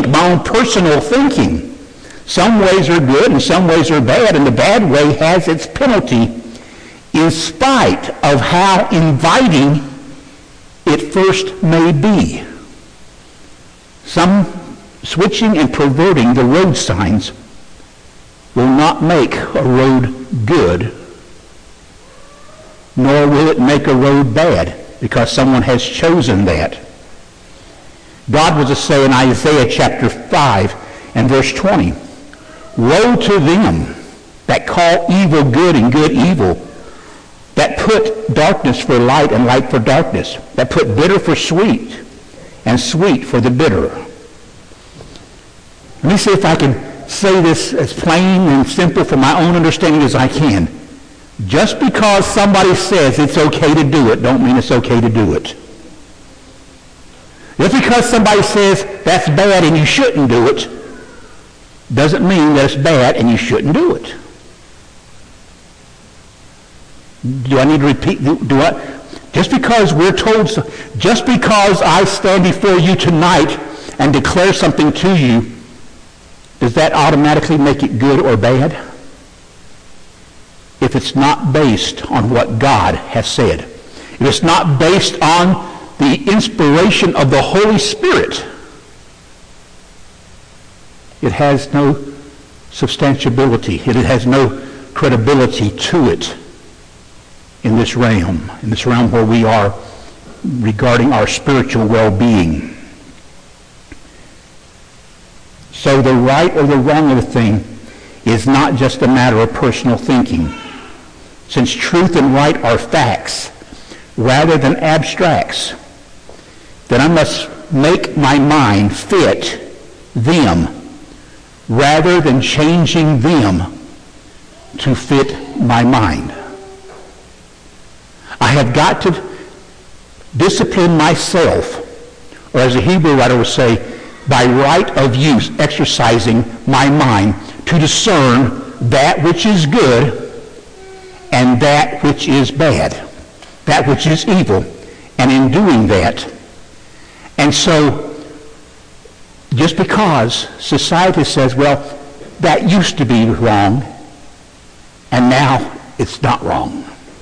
think, my own personal thinking. Some ways are good and some ways are bad, and the bad way has its penalty in spite of how inviting it first may be. Some switching and perverting the road signs will not make a road good, nor will it make a road bad, because someone has chosen that. God was to say in Isaiah chapter 5 and verse 20, "Woe to them that call evil good and good evil, that put darkness for light and light for darkness, that put bitter for sweet and sweet for the bitter." Let me see if I can say this as plain and simple for my own understanding as I can. Just because somebody says it's okay to do it, don't mean it's okay to do it. Just because somebody says that's bad and you shouldn't do it, doesn't mean that it's bad and you shouldn't do it. Do I need to repeat? Just because we're told, just because I stand before you tonight and declare something to you, does that automatically make it good or bad? If it's not based on what God has said. If it's not based on the inspiration of the Holy Spirit, it has no substantiability. It has no credibility to it in this realm where we are regarding our spiritual well-being. So the right or the wrong of a thing is not just a matter of personal thinking. Since truth and right are facts rather than abstracts, then I must make my mind fit them rather than changing them to fit my mind. I have got to discipline myself, or as a Hebrew writer would say, by right of use, exercising my mind to discern that which is good and that which is bad, that which is evil. And in doing that, and so just because society says, well, that used to be wrong, and now it's not wrong.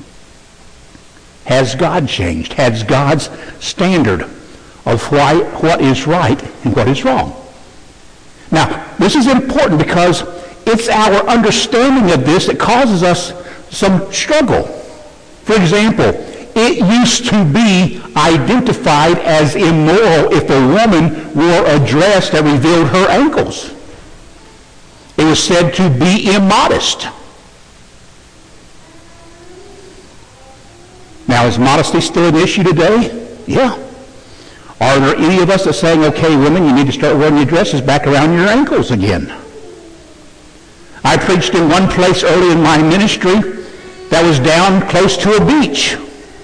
Has God changed? Has God's standard of what is right and what is wrong? Now, this is important because it's our understanding of this that causes us some struggle. For example, it used to be identified as immoral if a woman wore a dress that revealed her ankles. It was said to be immodest. Now, is modesty still an issue today? Yeah. Are there any of us that are saying, okay, women, you need to start wearing your dresses back around your ankles again? I preached in one place early in my ministry that was down close to a beach.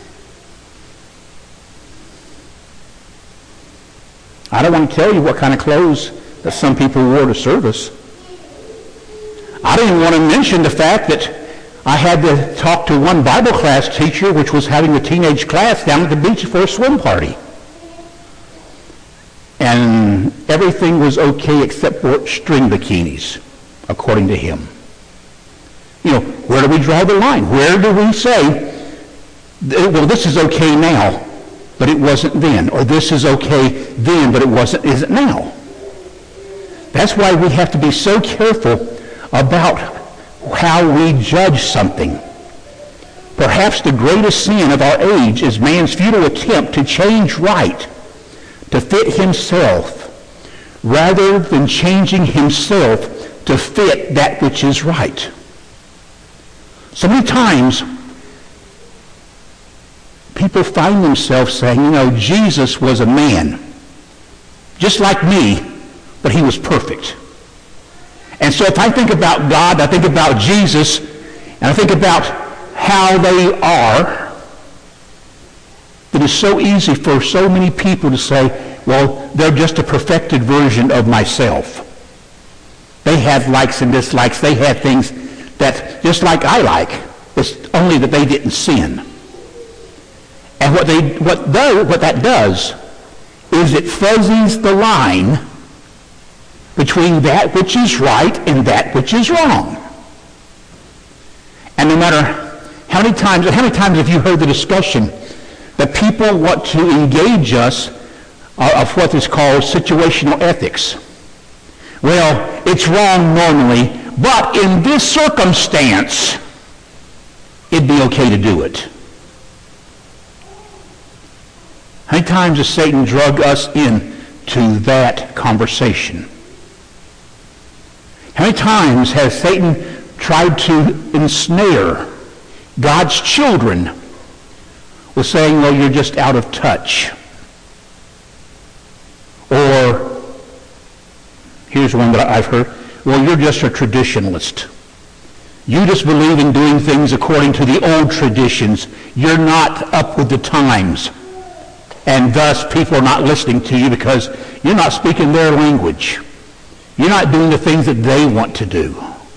I don't want to tell you what kind of clothes that some people wore to service. I don't even want to mention the fact that I had to talk to one Bible class teacher which was having a teenage class down at the beach for a swim party. And everything was okay except for string bikinis, according to him. You know, where do we draw the line? Where do we say, well, this is okay now, but it wasn't then, or this is okay then, but it isn't now? That's why we have to be so careful about how we judge something. Perhaps the greatest sin of our age is man's futile attempt to change right, to fit himself, rather than changing himself to fit that which is right. So many times, people find themselves saying, you know, Jesus was a man, just like me, but he was perfect. And so if I think about God, I think about Jesus, and I think about how they are, it is so easy for so many people to say, well, they're just a perfected version of myself. They have likes and dislikes. They have things that just like I like. It's only that they didn't sin. And what that does is it fuzzies the line between that which is right and that which is wrong. And no matter how many times have you heard the discussion that people want to engage us of what is called situational ethics? Well, it's wrong normally, but in this circumstance, it'd be okay to do it. How many times has Satan drug us into that conversation? How many times has Satan tried to ensnare God's children with saying, well, you're just out of touch? Or, here's one that I've heard, well, you're just a traditionalist. You just believe in doing things according to the old traditions. You're not up with the times. And thus, people are not listening to you because you're not speaking their language. You're not doing the things that they want to do.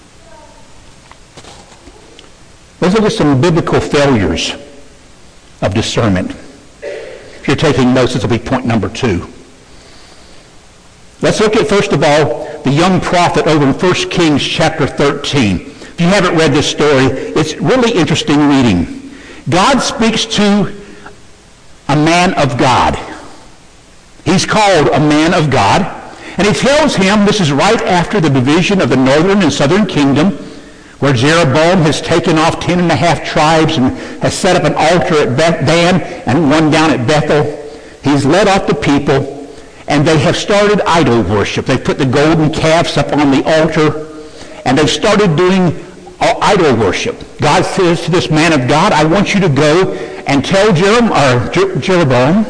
Let's look at some biblical failures of discernment. If you're taking notes, this will be point number 2. Let's look at, first of all, the young prophet over in 1 Kings chapter 13. If you haven't read this story, it's really interesting reading. God speaks to a man of God. He's called a man of God. And he tells him, this is right after the division of the northern and southern kingdom, where Jeroboam has taken off 10.5 tribes and has set up an altar at Dan and one down at Bethel. He's led off the people, and they have started idol worship. They've put the golden calves up on the altar, and they've started doing idol worship. God says to this man of God, I want you to go and tell Jeroboam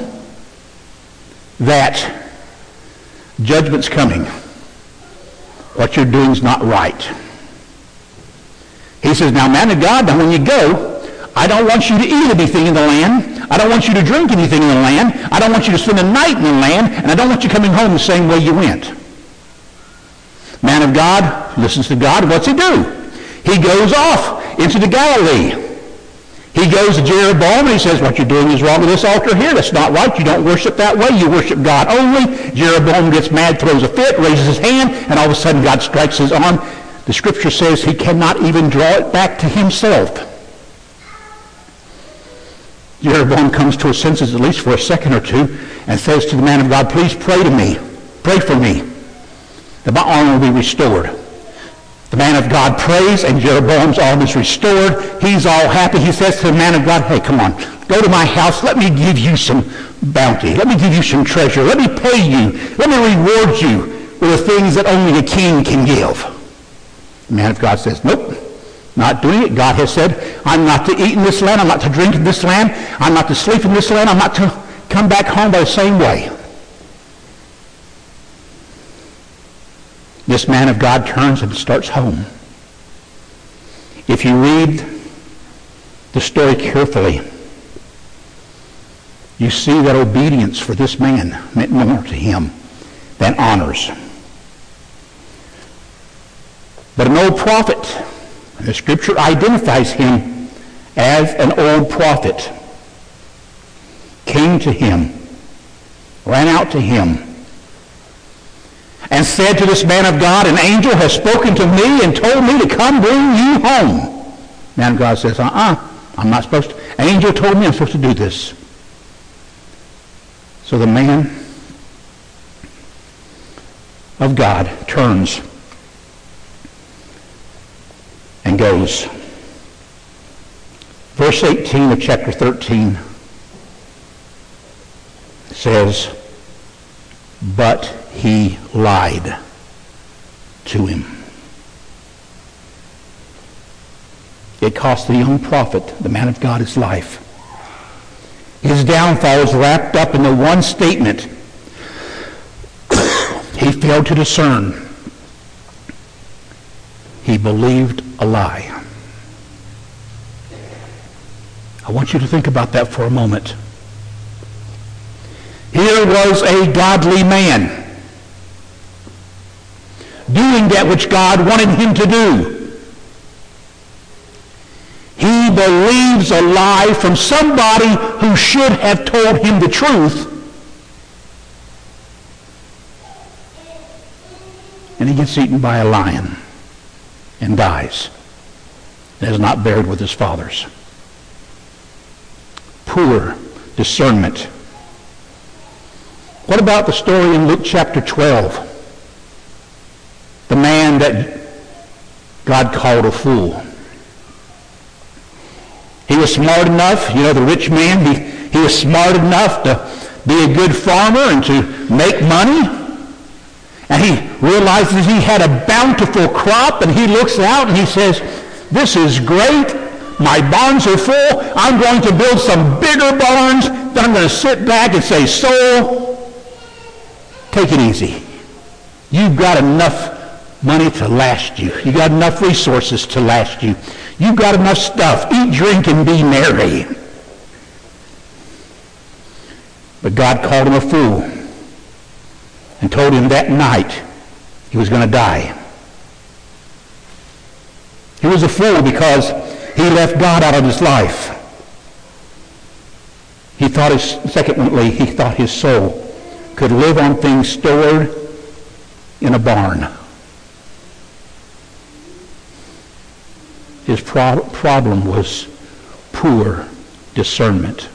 that judgment's coming. What you're doing is not right. He says, now, man of God, now when you go, I don't want you to eat anything in the land. I don't want you to drink anything in the land. I don't want you to spend a night in the land, and I don't want you coming home the same way you went. Man of God listens to God. What's he do? He goes off into the Galilee. He goes to Jeroboam and he says, what you're doing is wrong with this altar here. That's not right. You don't worship that way. You worship God only. Jeroboam gets mad, throws a fit, raises his hand, and all of a sudden God strikes his arm. The scripture says he cannot even draw it back to himself. Jeroboam comes to his senses, at least for a second or two, and says to the man of God, please pray to me. Pray for me, that my arm will be restored. The man of God prays, and Jeroboam's arm is restored. He's all happy. He says to the man of God, hey, come on, go to my house. Let me give you some bounty. Let me give you some treasure. Let me pay you. Let me reward you with the things that only a king can give. The man of God says, nope, not doing it. God has said, I'm not to eat in this land. I'm not to drink in this land. I'm not to sleep in this land. I'm not to come back home by the same way. This man of God turns and starts home. If you read the story carefully, you see that obedience for this man meant more to him than honors. But an old prophet, and the scripture identifies him as an old prophet, came to him, ran out to him, and said to this man of God, an angel has spoken to me and told me to come bring you home. Man of God says, I'm not supposed to. An angel told me I'm supposed to do this. So the man of God turns and goes. Verse 18 of chapter 13 says, but he lied to him. It cost the young prophet, the man of God, his life. His downfall is wrapped up in the one statement he failed to discern. He believed a lie. I want you to think about that for a moment. Here was a godly man doing that which God wanted him to do. He believes a lie from somebody who should have told him the truth. and he gets eaten by a lion and dies, and is not buried with his fathers. Poor discernment. What about the story in Luke chapter 12? The man that God called a fool. He was smart enough, the rich man, he was smart enough to be a good farmer and to make money. And he realizes he had a bountiful crop, and he looks out and he says, this is great. My barns are full. I'm going to build some bigger barns. Then I'm going to sit back and say, soul, take it easy. You've got enough money to last you. You've got enough resources to last you. You've got enough stuff. Eat, drink, and be merry. But God called him a fool and told him that night he was going to die. He was a fool because he left God out of his life. He thought his soul could live on things stored in a barn. His problem was poor discernment.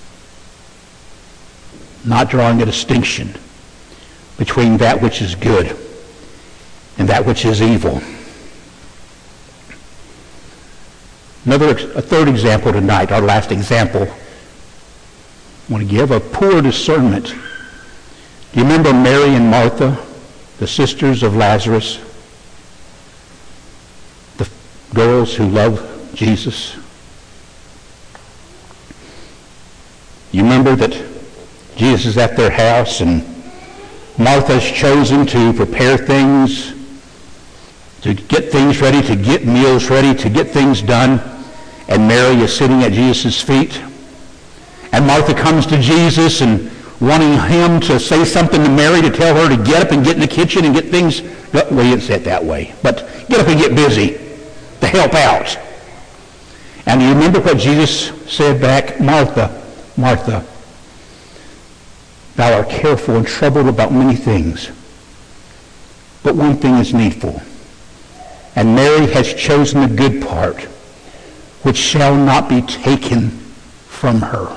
Not drawing a distinction between that which is good and that which is evil. A third example tonight, our last example I want to give, of poor discernment. Do you remember Mary and Martha, the sisters of Lazarus? The girls who loved Jesus? You remember that Jesus is at their house and Martha's chosen to prepare things, to get things ready, to get meals ready, to get things done. And Mary is sitting at Jesus' feet. And Martha comes to Jesus and wanting him to say something to Mary, to tell her to get up and get in the kitchen and get things, well, he didn't say it that way, but get up and get busy to help out. And you remember what Jesus said back? Martha, Martha, thou art careful and troubled about many things, but one thing is needful. And Mary has chosen the good part, which shall not be taken from her.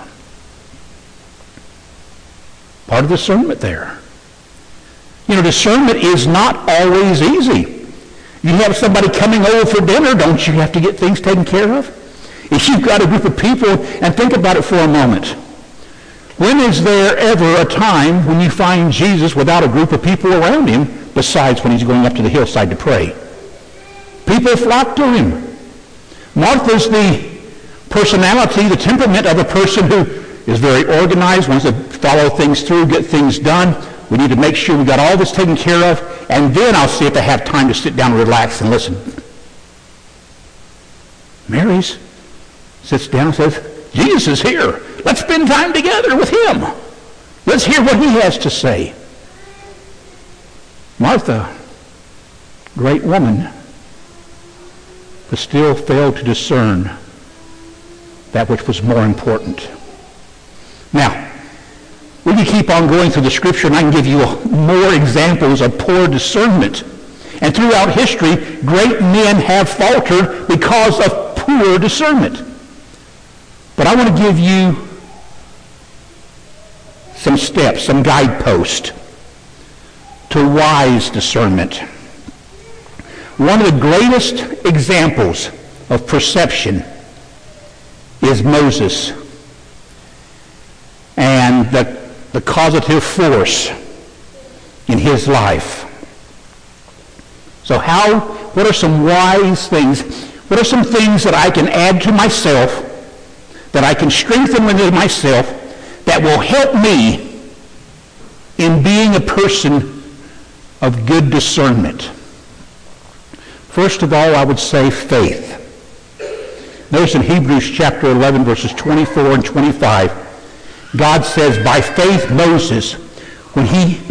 Part of discernment there. Discernment is not always easy. You have somebody coming over for dinner, don't you have to get things taken care of? If you've got a group of people, and think about it for a moment. When is there ever a time when you find Jesus without a group of people around him, besides when he's going up to the hillside to pray? People flock to him. Martha's the personality, the temperament of a person who is very organized, wants to follow things through, get things done. We need to make sure we got all this taken care of, and then I'll see if I have time to sit down and relax and listen. Mary sits down and says, Jesus is here. Let's spend time together with him. Let's hear what he has to say. Martha, great woman, but still failed to discern that which was more important. Now, we can keep on going through the scripture, and I can give you more examples of poor discernment. And throughout history, great men have faltered because of poor discernment. But I want to give you some steps, some guideposts to wise discernment. One of the greatest examples of perception is Moses and the causative force in his life. So what are some wise things? What are some things that I can add to myself, that I can strengthen within myself, that will help me in being a person of good discernment? First of all, I would say faith. Notice in Hebrews chapter 11, verses 24 and 25, God says, by faith Moses, when he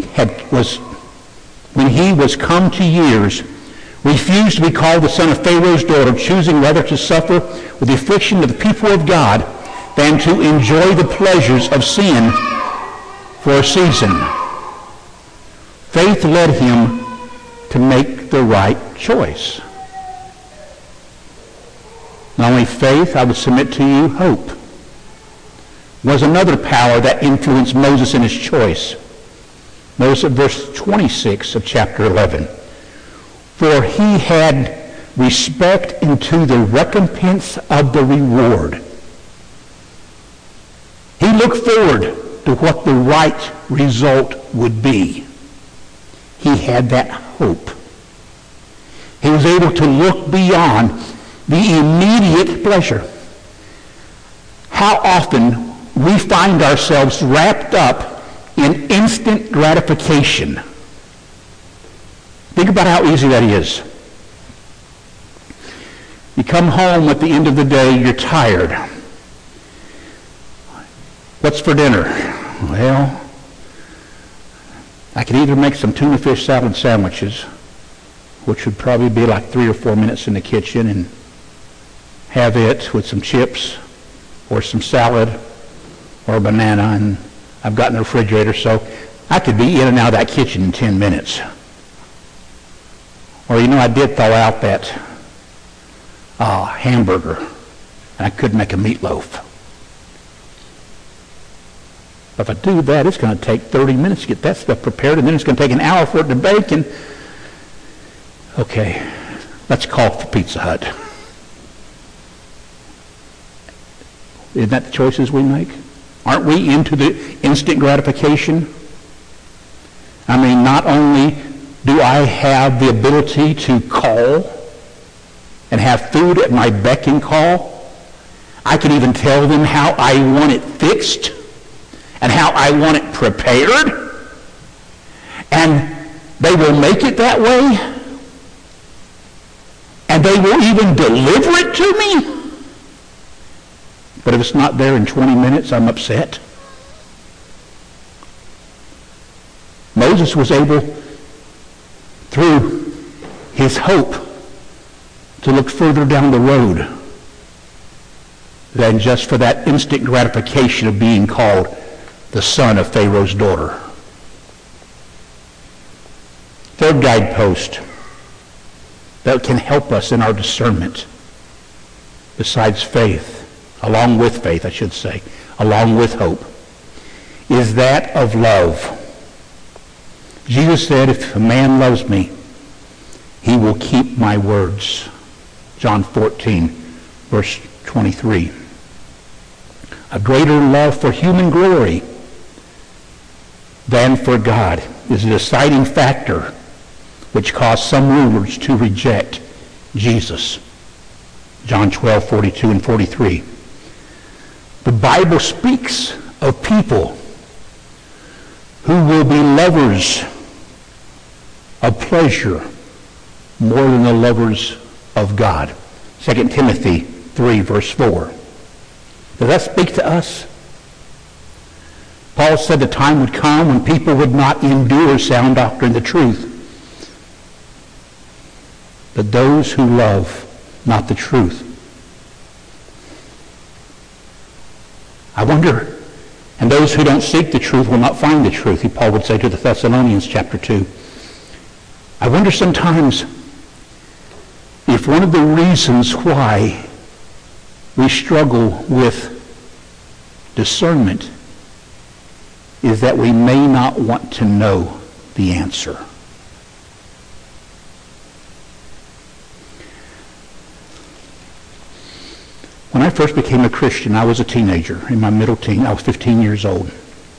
was come to years, refused to be called the son of Pharaoh's daughter, choosing rather to suffer with the affliction of the people of God than to enjoy the pleasures of sin for a season. Faith led him to make the right choice. Not only faith, I would submit to you, hope was another power that influenced Moses in his choice. Notice at verse 26 of chapter 11. For he had respect unto the recompense of the reward. He looked forward to what the right result would be. He had that hope. He was able to look beyond the immediate pleasure. How often we find ourselves wrapped up in instant gratification. Think about how easy that is. You come home at the end of the day, you're tired. What's for dinner? Well, I could either make some tuna fish salad sandwiches, which would probably be like 3 or 4 minutes in the kitchen, and have it with some chips or some salad or a banana, and I've got in the refrigerator, so I could be in and out of that kitchen in 10 minutes. Or, I did thaw out that hamburger, and I could make a meatloaf. But if I do that, it's going to take 30 minutes to get that stuff prepared, and then it's going to take an hour for it to bake, and okay, let's call for Pizza Hut. Isn't that the choices we make? Aren't we into the instant gratification? I mean, not only do I have the ability to call and have food at my beck and call, I can even tell them how I want it fixed and how I want it prepared, and they will make it that way, and they will even deliver it to me. But if it's not there in 20 minutes, I'm upset. Moses was able, through his hope, to look further down the road than just for that instant gratification of being called the son of Pharaoh's daughter. Third guidepost that can help us in our discernment, besides faith, along with faith, I should say, along with hope, is that of love. Jesus said, if a man loves me, he will keep my words. John 14, verse 23. A greater love for human glory than for God is a deciding factor which caused some rulers to reject Jesus. John 12, 42 and 43. The Bible speaks of people who will be lovers of pleasure more than the lovers of God. 2 Timothy 3, verse 4. Does that speak to us? Paul said the time would come when people would not endure sound doctrine, the truth, but those who love not the truth. I wonder, and those who don't seek the truth will not find the truth, Paul would say to the Thessalonians, chapter 2. I wonder sometimes if one of the reasons why we struggle with discernment is that we may not want to know the answer. When I first became a Christian, I was a teenager, in my middle teen. I was 15 years old.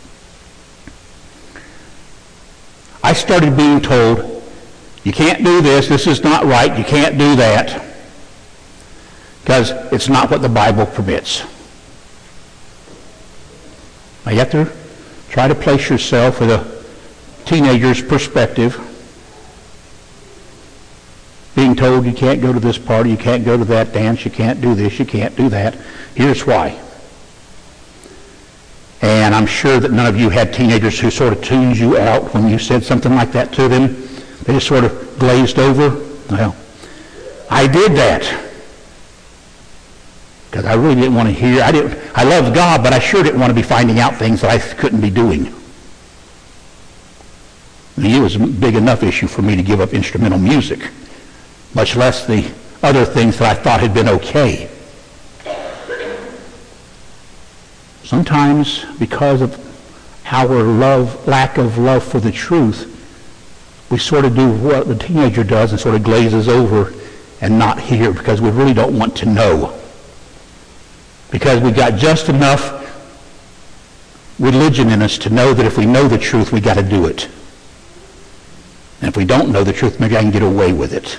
I started being told, you can't do this, this is not right, you can't do that, because it's not what the Bible permits. Now you have to try to place yourself with a teenager's perspective. Being told you can't go to this party, you can't go to that dance, you can't do this, you can't do that. Here's why. And I'm sure that none of you had teenagers who sort of tuned you out when you said something like that to them. They just sort of glazed over. Well, I did that because I really didn't want to hear. I loved God, but I sure didn't want to be finding out things that I couldn't be doing. I mean, it was a big enough issue for me to give up instrumental music, much less the other things that I thought had been okay. Sometimes, because of our lack of love for the truth, we sort of do what the teenager does and sort of glazes over and not hear because we really don't want to know. Because we got just enough religion in us to know that if we know the truth, we got to do it. And if we don't know the truth, maybe I can get away with it.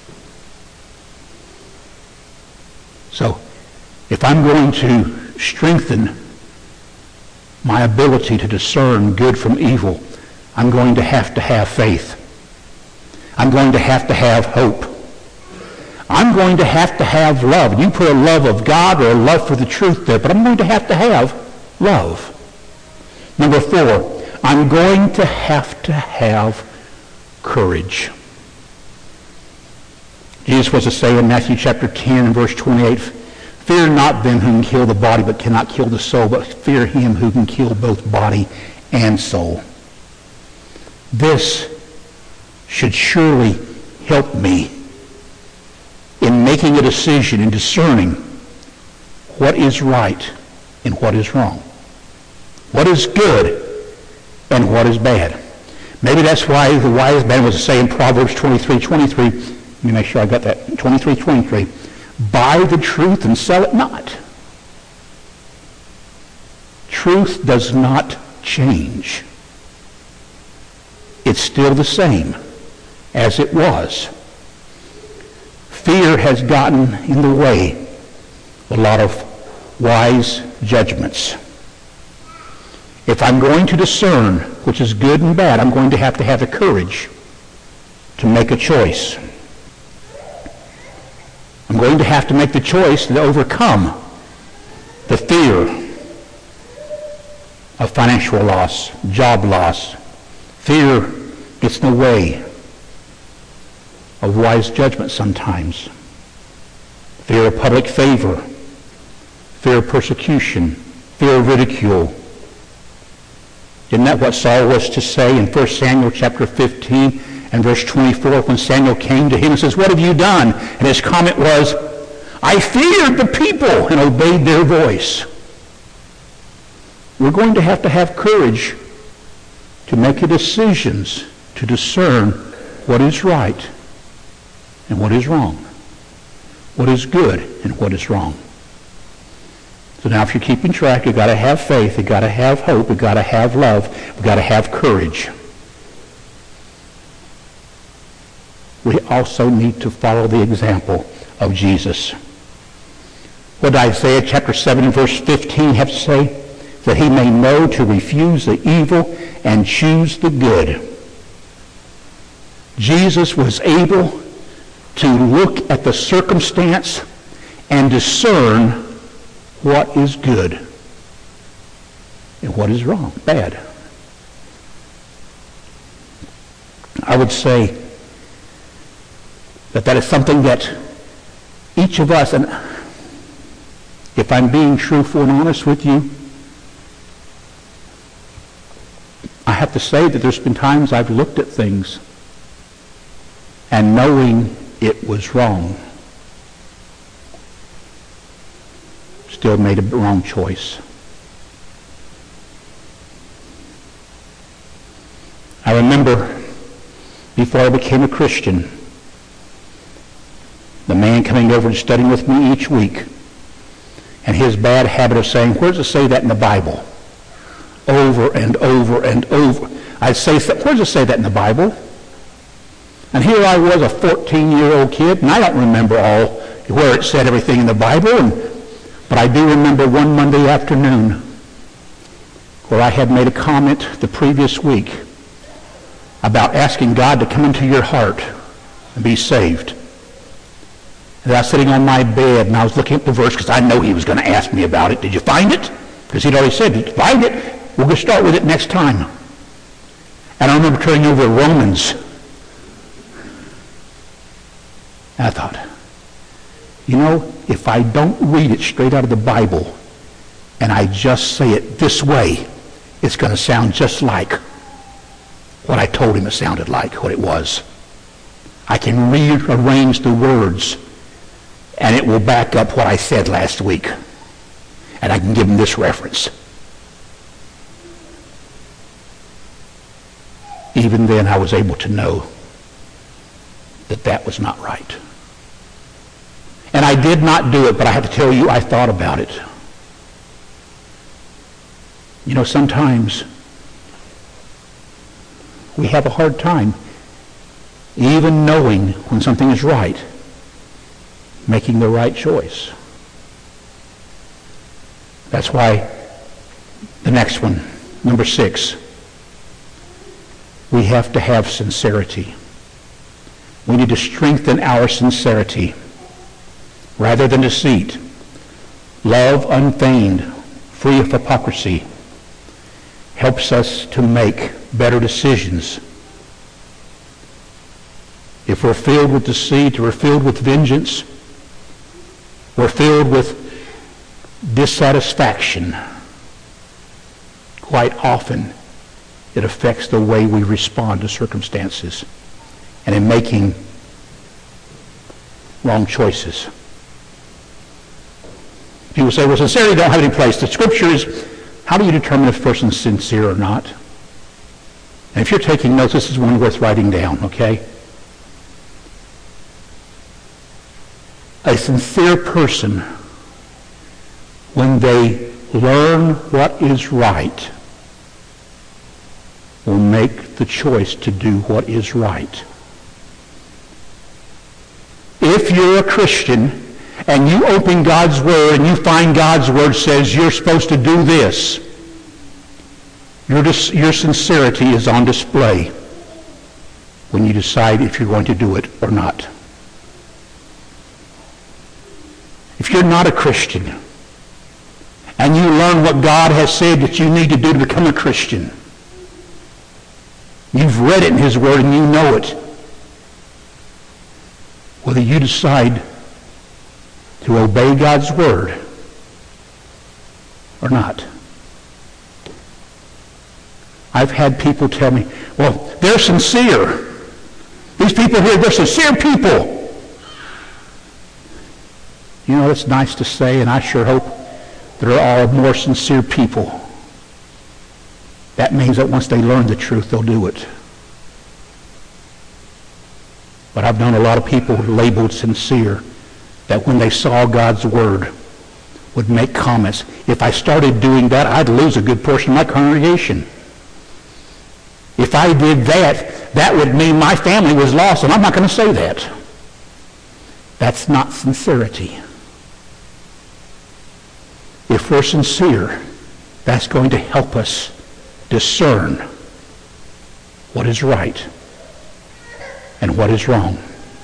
So, if I'm going to strengthen my ability to discern good from evil, I'm going to have faith. I'm going to have hope. I'm going to have love. You put a love of God or a love for the truth there, but I'm going to have love. Number 4, I'm going to have courage. Jesus was to say in Matthew chapter 10 and verse 28, fear not them who can kill the body but cannot kill the soul, but fear him who can kill both body and soul. This should surely help me in making a decision, in discerning what is right and what is wrong, what is good and what is bad. Maybe that's why the wise man was to say in Proverbs 23:23, let me make sure I got that, 23:23, buy the truth and sell it not. Truth does not change. It's still the same as it was. Fear has gotten in the way of a lot of wise judgments. If I'm going to discern which is good and bad, I'm going to have the courage to make a choice. I'm going to have to make the choice to overcome the fear of financial loss, job loss. Fear gets in the way of wise judgment sometimes. Fear of public favor, fear of persecution, fear of ridicule. Isn't that what Saul was to say in 1 Samuel chapter 15 and verse 24 when Samuel came to him and says, what have you done? And his comment was, I feared the people and obeyed their voice. We're going to have courage to make decisions to discern what is right and what is wrong, what is good and what is wrong. So now if you're keeping track, you've got to have faith, you've got to have hope, you've got to have love, you've got to have courage. We also need to follow the example of Jesus. What did Isaiah chapter 7 and verse 15 have to say? That he may know to refuse the evil and choose the good. Jesus was able to look at the circumstance and discern what is good and what is wrong, bad. I would say that is something that each of us, and if I'm being truthful and honest with you, I have to say that there's been times I've looked at things and knowing it was wrong, still made a wrong choice. I remember before I became a Christian, the man coming over and studying with me each week, and his bad habit of saying, where does it say that in the Bible? Over and over and over. I'd say, where does it say that in the Bible? And here I was, a 14-year-old kid, and I don't remember all where it said everything in the Bible, but I do remember one Monday afternoon where I had made a comment the previous week about asking God to come into your heart and be saved. And I was sitting on my bed, and I was looking at the verse because I know he was going to ask me about it. Did you find it? Because he'd already said, did you find it? We're going to start with it next time. And I remember turning over Romans. And I thought, if I don't read it straight out of the Bible and I just say it this way, it's going to sound just like what I told him it sounded like, what it was. I can rearrange the words, and it will back up what I said last week. And I can give him this reference. Even then, I was able to know that that was not right. And I did not do it, but I have to tell you, I thought about it. You know, sometimes we have a hard time even knowing when something is right, making the right choice. That's why the next one, number 6, we have to have sincerity. We need to strengthen our sincerity rather than deceit. Love unfeigned, free of hypocrisy, helps us to make better decisions. If we're filled with deceit, we're filled with vengeance, we're filled with dissatisfaction, quite often it affects the way we respond to circumstances and in making wrong choices. People say, well, sincerity don't have any place. The scripture is, how do you determine if a person is sincere or not? And if you're taking notes, this is one worth writing down, okay? A sincere person, when they learn what is right, will make the choice to do what is right. If you're a Christian and you open God's Word and you find God's Word says you're supposed to do this, your sincerity is on display when you decide if you're going to do it or not. If you're not a Christian and you learn what God has said that you need to do to become a Christian, you've read it in His Word and you know it, whether you decide to obey God's Word or not. I've had people tell me, well, they're sincere. These people here, they're sincere people. You know, it's nice to say, and I sure hope there are more sincere people. That means that once they learn the truth, they'll do it. But I've known a lot of people labeled sincere that when they saw God's Word would make comments. If I started doing that, I'd lose a good portion of my congregation. If I did that, that would mean my family was lost, and I'm not going to say that. That's not sincerity. If we're sincere, that's going to help us discern what is right and what is wrong.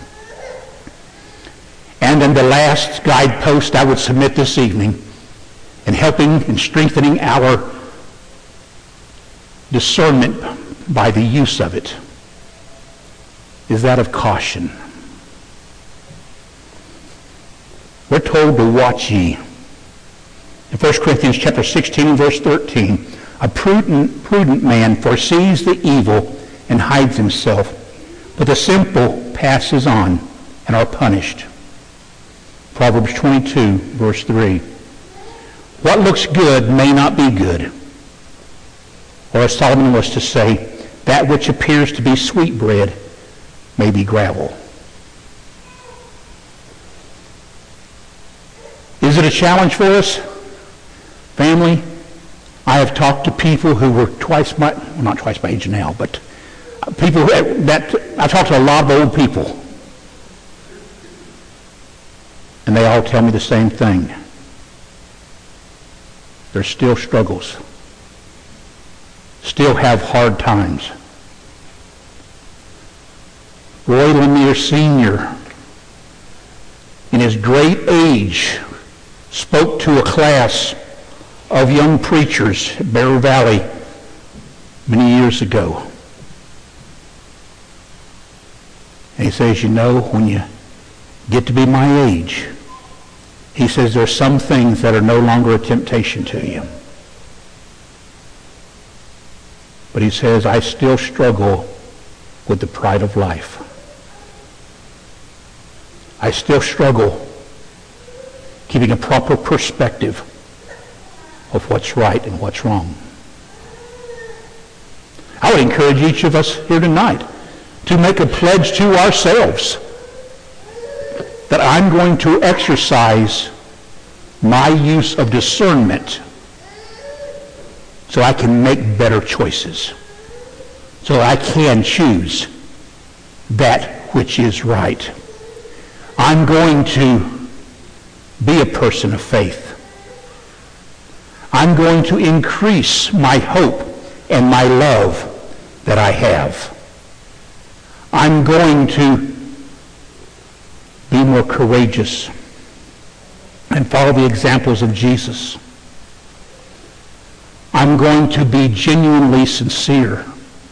And then the last guidepost I would submit this evening in helping and strengthening our discernment by the use of it is that of caution. We're told to watch ye. In 1 Corinthians chapter 16 and verse 13, a prudent man foresees the evil and hides himself, but the simple passes on and are punished. Proverbs 22, verse 3. What looks good may not be good. Or as Solomon was to say, that which appears to be sweet bread may be gravel. Is it a challenge for us? Family, I have talked to people who were not twice my age now, but people that I've talked to a lot of old people. And they all tell me the same thing. There's still struggles. Still have hard times. Roy Lanier Sr., in his great age, spoke to a class of young preachers at Bear Valley many years ago. And he says, you know, when you get to be my age, he says there are some things that are no longer a temptation to you. But he says, I still struggle with the pride of life. I still struggle keeping a proper perspective of what's right and what's wrong. I would encourage each of us here tonight to make a pledge to ourselves that I'm going to exercise my use of discernment so I can make better choices, so I can choose that which is right. I'm going to be a person of faith. I'm going to increase my hope and my love that I have. I'm going to be more courageous and follow the examples of Jesus. I'm going to be genuinely sincere.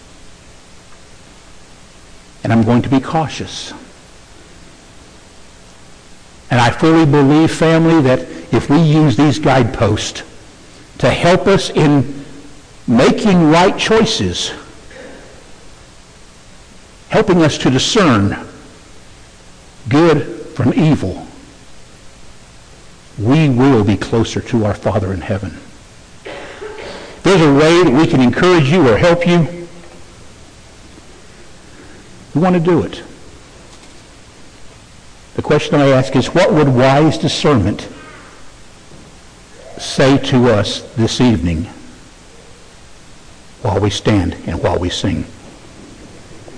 And I'm going to be cautious. And I fully believe, family, that if we use these guideposts to help us in making right choices, helping us to discern good from evil, we will be closer to our Father in heaven. If there's a way that we can encourage you or help you, we want to do it. The question I ask is, what would wise discernment say to us this evening while we stand and while we sing?